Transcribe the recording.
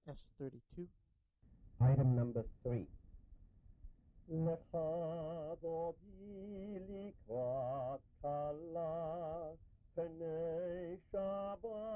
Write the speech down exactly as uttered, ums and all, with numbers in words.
S thirty-two. Item number three. לך בובי לקראת כלה, פני שבת